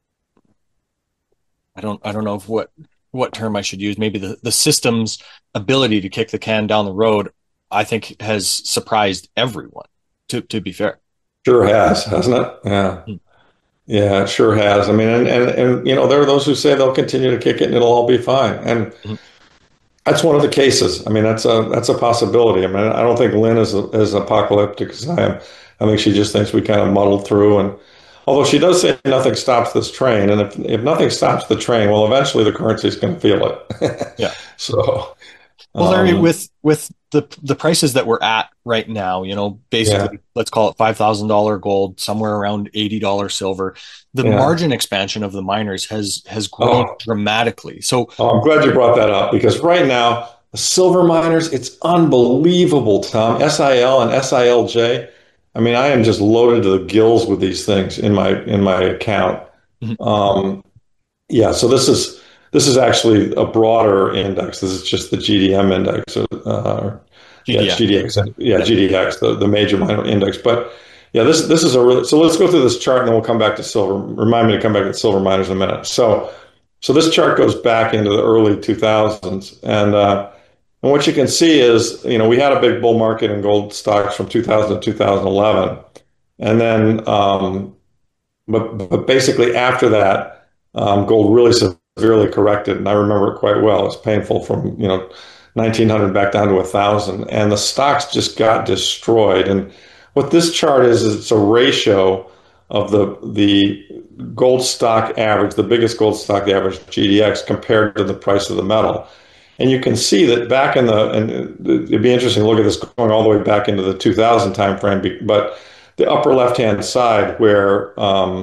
I don't know if what term I should use. Maybe the system's ability to kick the can down the road, I think, has surprised everyone. To be fair. sure has, hasn't it? Yeah. Yeah, it sure has. I mean, and there are those who say they'll continue to kick it and it'll all be fine. And Mhm. that's one of the cases. I mean, that's a possibility. I mean, I don't think Lynn is as apocalyptic as I am. I think she just thinks we kind of muddled through. And although she does say nothing stops this train, and if nothing stops the train, well, eventually the currency is going to feel it. Yeah. So, Well, Larry, um, with the prices that we're at right now, yeah. basically, let's call it $5,000 gold, somewhere around $80 silver. The Yeah. margin expansion of the miners has grown Oh, dramatically. So, I'm glad you brought that up because right now, the silver miners, it's unbelievable, Tom. SIL and SILJ. I mean, I am just loaded to the gills with these things in my account. mhm, Um, yeah, so this is actually a broader index. This is just the GDM index. Yeah, it's GDX. GDX. Yeah, Yeah. GDX, the major minor index. But yeah, this is a really, so let's go through this chart and then we'll come back to silver. Remind me to come back to silver miners in a minute. So this chart goes back into the early 2000s, and what you can see is, we had a big bull market in gold stocks from 2000 to 2011, and then but basically after that, gold really severely corrected, and I remember it quite well. It's painful from 1900 back down to 1000, and the stocks just got destroyed. And what this chart is it's a ratio of the gold stock average, the biggest gold stock average GDX compared to the price of the metal. And you can see that back in and it'd be interesting to look at this going all the way back into the 2000 timeframe, but the upper left-hand side where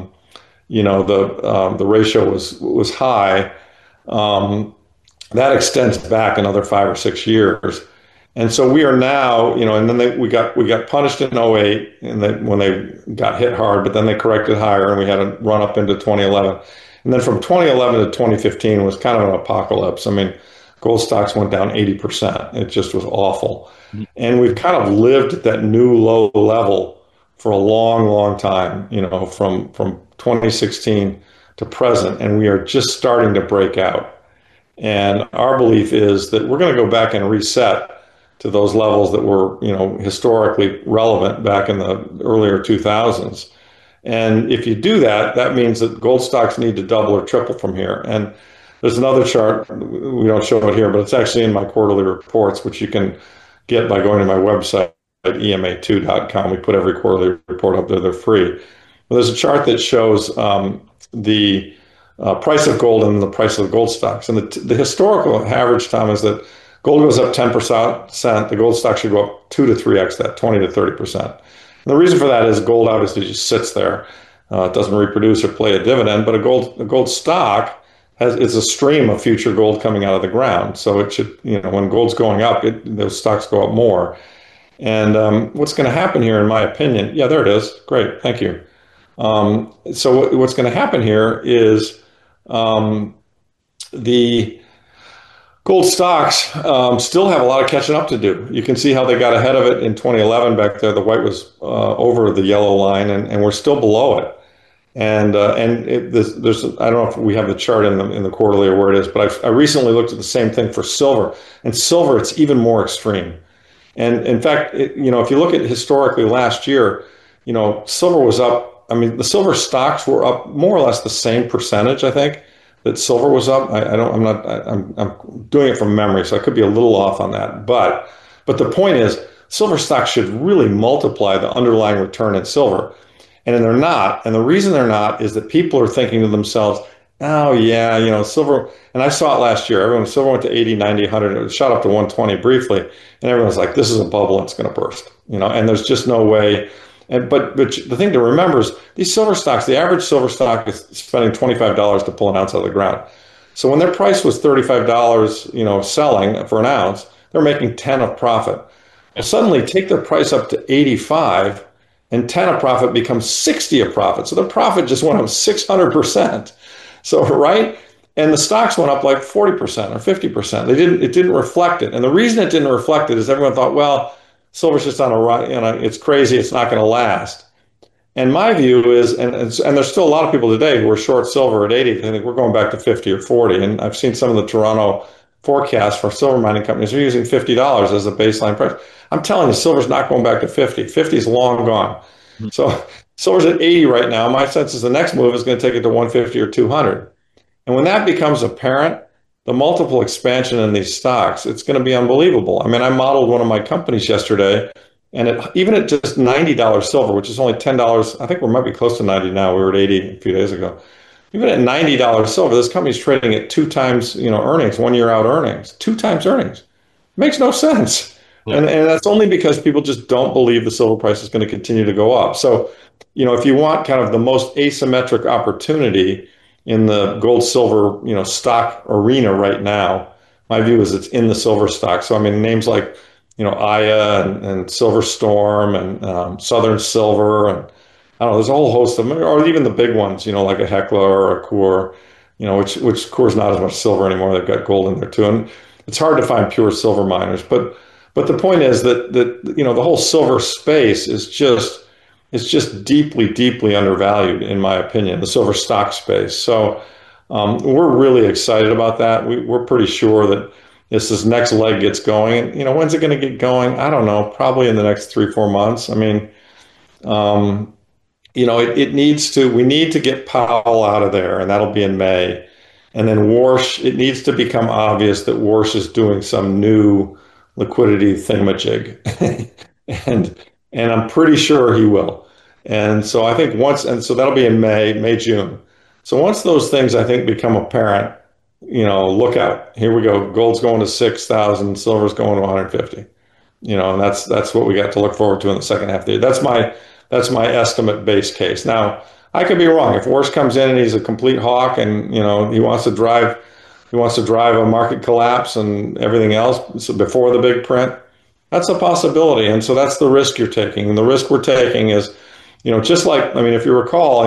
the ratio was high, um, that extends back another 5 or 6 years. And so we are now, and then we got punished in '08 and when they got hit hard, but then they corrected higher and we had a run up into 2011. And then from 2011 to 2015 was kind of an apocalypse. I mean, gold stocks went down 80%. It just was awful. Mhm. And we've kind of lived at that new low level for a long, long time, from 2016 to present, and we are just starting to break out. And our belief is that we're going to go back and reset to those levels that were, historically relevant back in the earlier 2000s. And if you do that, that means that gold stocks need to double or triple from here. And there's another chart, we don't show it here, but it's actually in my quarterly reports, which you can get by going to my website at ema2.com. We put every quarterly report up there, they're free. Well, there's a chart that shows the price of gold and the price of the gold stocks. And the historical average, Tom, is that gold goes up 10%, the gold stocks should go up 2 to 3x that, 20 to 30%. And the reason for that is gold obviously just sits there. It doesn't reproduce or play a dividend, but a gold stock is a stream of future gold coming out of the ground. So it should, when gold's going up, those stocks go up more. And what's going to happen here, in my opinion, yeah, there it is. Great, thank you. So what's going to happen here is um, the gold stocks still have a lot of catching up to do. You can see how they got ahead of it in 2011 back there. The white was over the yellow line, and we're still below it. There's I don't know if we have the chart in the quarterly or where it is, but I recently looked at the same thing for silver, and silver it's even more extreme. And in fact, if you look at historically last year, silver was up. I mean, the silver stocks were up more or less the same percentage, I think, that silver was up. I don't, I'm not, I'm doing it from memory, so I could be a little off on that. But the point is, silver stocks should really multiply the underlying return in silver. And they're not. And the reason they're not is that people are thinking to themselves, oh, yeah, silver. And I saw it last year. Silver went to 80, 90, 100. It shot up to 120 briefly. And everyone's like, this is a bubble and it's going to burst. And there's just no way. But the thing to remember is these silver stocks, the average silver stock is spending $25 to pull an ounce out of the ground. So when their price was $35, selling for an ounce, they're making 10 of profit. Well, Yeah. suddenly take their price up to 85 and 10 of profit becomes 60 of profit. So the profit just went up 600%. So, right? And the stocks went up like 40% or 50%. It didn't reflect it. And the reason it didn't reflect it is everyone thought, well, silver's just on a run, it's crazy, it's not going to last. And my view is, and there's still a lot of people today who are short silver at 80. They think we're going back to 50 or 40. And I've seen some of the Toronto forecasts for silver mining companies. They're using $50 as a baseline price. I'm telling you, silver's not going back to 50. 50 is long gone. Mhm. So Silver's at 80 right now. My sense is the next move is going to take it to 150 or 200. And when that becomes apparent, the multiple expansion in these stocks, it's going to be unbelievable. I mean, I modeled one of my companies yesterday, and even at just $90 silver, which is only $10, I think we might be close to 90 now. We were at 80 a few days ago. Even at $90 silver, this company's trading at two times, earnings, 1 year out earnings, two times earnings. Makes no sense. Yeah. And that's only because people just don't believe the silver price is going to continue to go up. So, if you want kind of the most asymmetric opportunity in the gold silver, stock arena right now, my view is it's in the silver stock. So, I mean, names like, Aya and Silver Storm and Southern Silver and I don't know, there's a whole host of them, or even the big ones, like a Hecla or a Coeur, which Coeur's not as much silver anymore. They've got gold in there too. And it's hard to find pure silver miners. But the point is that the whole silver space is just deeply, deeply undervalued, in my opinion, the silver stock space. So we're really excited about that. We're pretty sure that this next leg gets going. And, when's it going to get going? I don't know, probably in the next 3, 4 months. I mean, um, we need to get Powell out of there, and that'll be in May. And then Warsh, it needs to become obvious that Warsh is doing some new liquidity thingamajig. and and I'm pretty sure he will. And so I think so that'll be in May, June. So once those things I think become apparent, look out. Here we go. Gold's going to 6,000, silver's going to 150. And that's what we got to look forward to in the second half of the year. That's my estimate base case. Now, I could be wrong. If Warsh comes in and he's a complete hawk and he wants to drive a market collapse and everything else so before the big print, that's a possibility. And so that's the risk you're taking. And the risk we're taking is, just like, I mean, if you recall,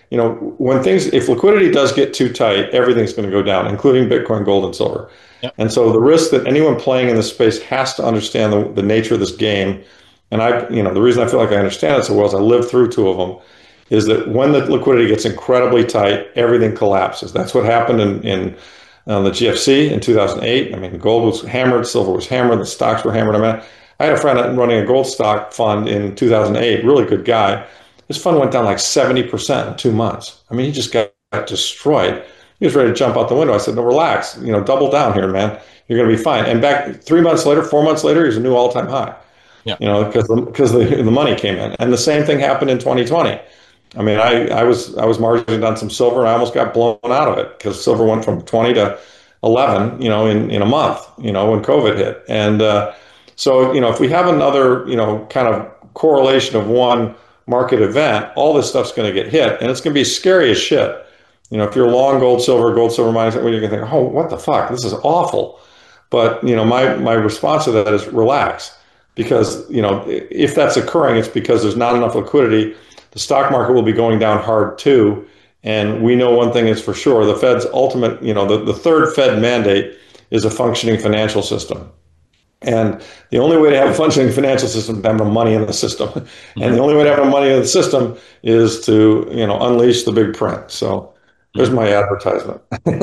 if liquidity does get too tight, everything's going to go down, including Bitcoin, gold, and silver. Yep. And so the risk that anyone playing in this space has to understand the nature of this game. And the reason I feel like I understand it so well is I lived through two of them, is that when the liquidity gets incredibly tight, everything collapses. That's what happened in the GFC in 2008. I mean, gold was hammered, silver was hammered, the stocks were hammered. I mean, I had a friend running a gold stock fund in 2008, really good guy. His fund went down like 70% in 2 months. I mean, he just got destroyed. He was ready to jump out the window. I said, no, relax, double down here, man. You're going to be fine. And back 3 months later, 4 months later, he's a new all-time high. Yeah. Because the money came in. And the same thing happened in 2020. I mean, I was margining on some silver and I almost got blown out of it because silver went from 20 to 11, in a month, when COVID hit. And so, if we have another, kind of correlation of one market event, all this stuff's going to get hit and it's going to be scary as shit. If you're long gold, silver miners, you're going to think, oh, what the fuck? This is awful. But, my response to that is relax because, if that's occurring, it's because there's not enough liquidity. The stock market will be going down hard too. And we know one thing is for sure, the Fed's ultimate, the third Fed mandate is a functioning financial system. And the only way to have a functioning financial system is to have no money in the system. And the only way to have no money in the system is to, unleash the big print. So there's my advertisement.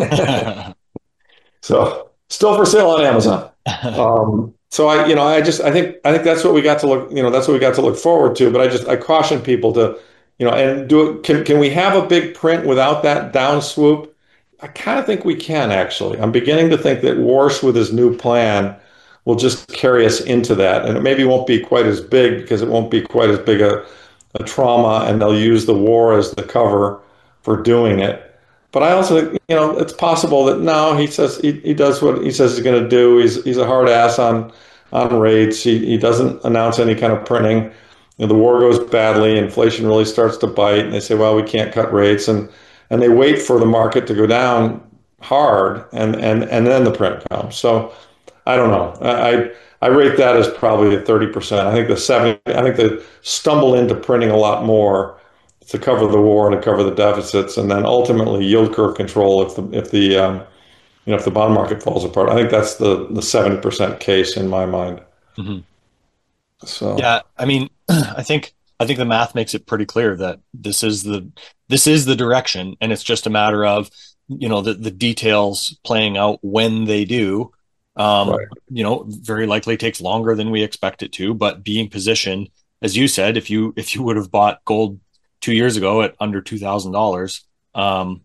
So still for sale on Amazon. So I think that's what we got to look forward to. But I caution people to, and can we have a big print without that down swoop? I kind of think we can actually. I'm beginning to think that Warsh with his new plan will just carry us into that. And it maybe won't be quite as big because it won't be quite as big a trauma and they'll use the war as the cover for doing it. But I also think, it's possible that no, he says he does what he says he's going to do. He's a hard ass on rates. He doesn't announce any kind of printing. The war goes badly, inflation really starts to bite, and they say, well, we can't cut rates, and they wait for the market to go down hard, and then the print comes. So I don't know. I rate that as probably a 30%. I think they stumble into printing a lot more to cover the war and to cover the deficits, and then ultimately yield curve control if the bond market falls apart. I think that's the 70% case in my mind. Mm-hmm. So yeah, I mean, I think the math makes it pretty clear that this is the direction, and it's just a matter of the details playing out when they do. right. Very likely takes longer than we expect it to, but being positioned, as you said, if you would have bought gold 2 years ago at under $2,000. Um,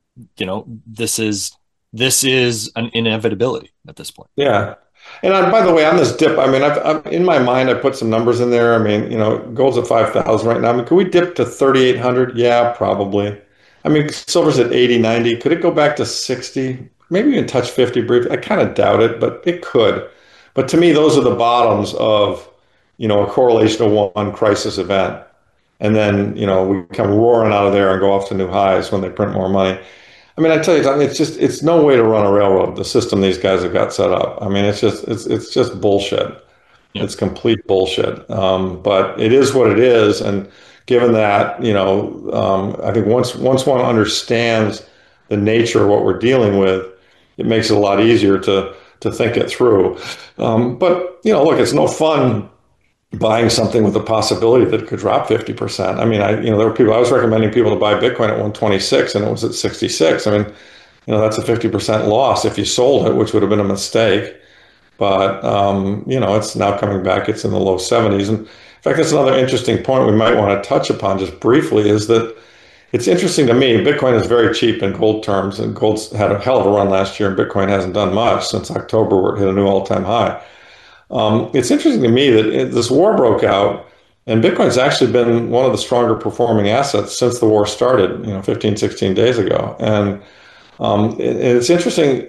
this is an inevitability at this point. Yeah. And by the way, on this dip, I mean, I've in my mind, I put some numbers in there. I mean, gold's at 5,000 right now. I mean, could we dip to 3,800? Yeah, probably. I mean, silver's at 80, 90. Could it go back to 60? Maybe we can touch 50 briefly. I kind of doubt it, but it could. But to me, those are the bottoms of, a correlation of one crisis event. And then, we come roaring out of there and go off to new highs when they print more money. I mean, I tell you, it's no way to run a railroad, the system these guys have got set up. I mean, it's just bullshit. Yeah. It's complete bullshit. But it is what it is. And given that, I think once one understands the nature of what we're dealing with, it makes it a lot easier to think it through. But, look, it's no fun buying something with the possibility that it could drop 50%. I mean, there were people, I was recommending people to buy Bitcoin at 126 and it was at 66. I mean, that's a 50% loss if you sold it, which would have been a mistake. But, it's now coming back. It's in the low 70s. And in fact, that's another interesting point we might want to touch upon just briefly is that it's interesting to me. Bitcoin is very cheap in gold terms, and gold's had a hell of a run last year, and Bitcoin hasn't done much since October, where it hit a new all-time high. It's interesting to me that this war broke out, and Bitcoin's actually been one of the stronger performing assets since the war started, 15, 16 days ago. And it's interesting,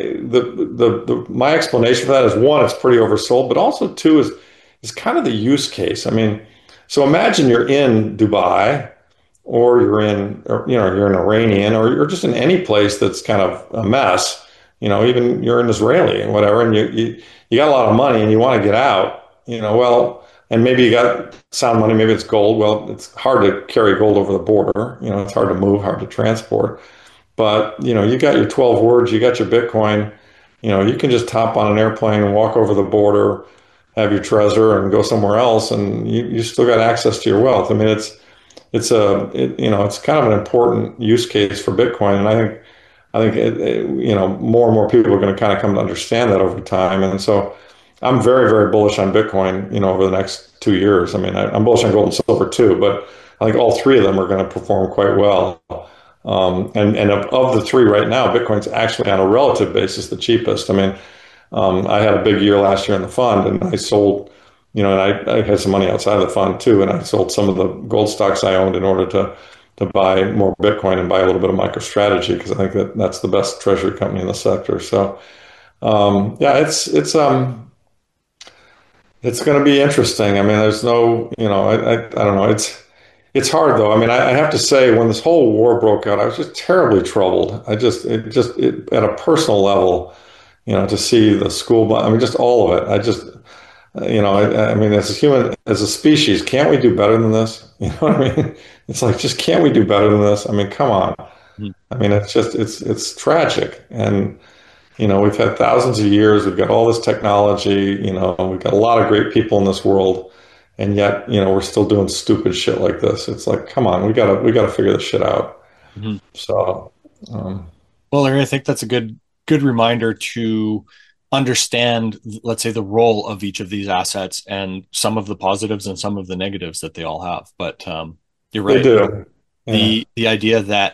my explanation for that is one, it's pretty oversold, but also two is kind of the use case. I mean, so imagine you're in Dubai, or you're in Iranian, or you're just in any place that's kind of a mess. Even you're an Israeli and whatever, and you got a lot of money and you want to get out, well, and maybe you got sound money, maybe it's gold. Well, it's hard to carry gold over the border. It's hard to move, hard to transport. But, you got your 12 words, you got your Bitcoin, you can just hop on an airplane and walk over the border, have your treasure and go somewhere else, and you still got access to your wealth. I mean, it's kind of an important use case for Bitcoin. And I think more and more people are going to kind of come to understand that over time. And so I'm very, very bullish on Bitcoin, over the next 2 years. I mean, I'm bullish on gold and silver too, but I think all three of them are going to perform quite well. And of the three right now, Bitcoin's actually on a relative basis the cheapest. I mean, I had a big year last year in the fund, and I sold, and I had some money outside of the fund too, and I sold some of the gold stocks I owned in order to buy more Bitcoin and buy a little bit of MicroStrategy, because I think that's the best treasury company in the sector. So, yeah, it's going to be interesting. I mean, there's no, I don't know. It's hard though. I mean, I have to say, when this whole war broke out, I was just terribly troubled. At a personal level, to see the school, I mean, just all of it. I mean, as a human, as a species, can't we do better than this? You know what I mean? It's like, just can't we do better than this? I mean, come on. Mhm. I mean, it's tragic. And, we've had thousands of years, we've got all this technology, we've got a lot of great people in this world. And yet, we're still doing stupid shit like this. It's like, come on, we gotta figure this shit out. Mhm. So, Well, Larry, I think that's a good reminder to understand, let's say, the role of each of these assets and some of the positives and some of the negatives that they all have. But you're they right. do. Yeah. The idea that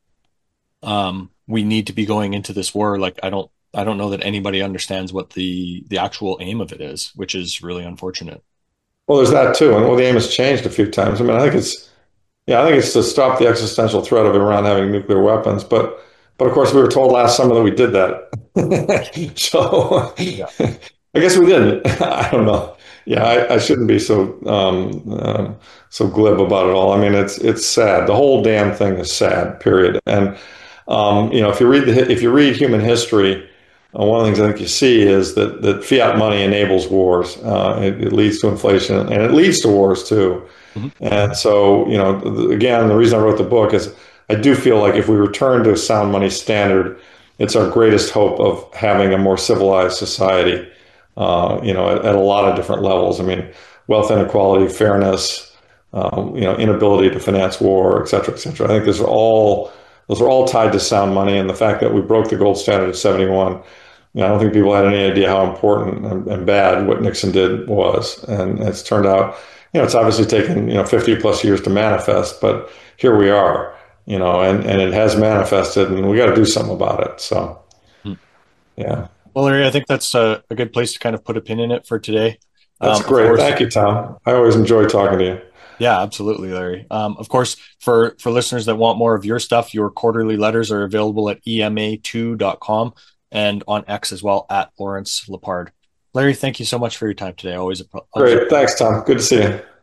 we need to be going into this war, like I don't know that anybody understands what the actual aim of it is, which is really unfortunate. Well, there's that too. And well, the aim has changed a few times. I mean, I think it's to stop the existential threat of Iran having nuclear weapons. But of course, we were told last summer that we did that. So Yeah. I guess we didn't. I don't know. Yeah, I shouldn't be so glib about it all. I mean, it's sad. The whole damn thing is sad. Period. And if you read human history, one of the things I think you see is that fiat money enables wars. It leads to inflation, and it leads to wars too. Mhm. And so, again, the reason I wrote the book is I do feel like if we return to a sound money standard, it's our greatest hope of having a more civilized society, at a lot of different levels. I mean, wealth inequality, fairness, inability to finance war, et cetera, et cetera. I think those are all tied to sound money. And the fact that we broke the gold standard at 71, I don't think people had any idea how important and bad what Nixon did was. And it's turned out, it's obviously taken, 50 plus years to manifest, but here we are, and it has manifested and we got to do something about it. So, Hmm. yeah, Well, Larry, I think that's a good place to kind of put a pin in it for today. that's Of great. course, Thank you, Tom. I always enjoy talking to you. yeah, absolutely, Larry. Of course, for listeners that want more of your stuff, your quarterly letters are available at ema2.com and on X as well at Lawrence Lepard. Larry, thank you so much for your time today. Always a pleasure. Great. Thanks, Tom. Good to see you.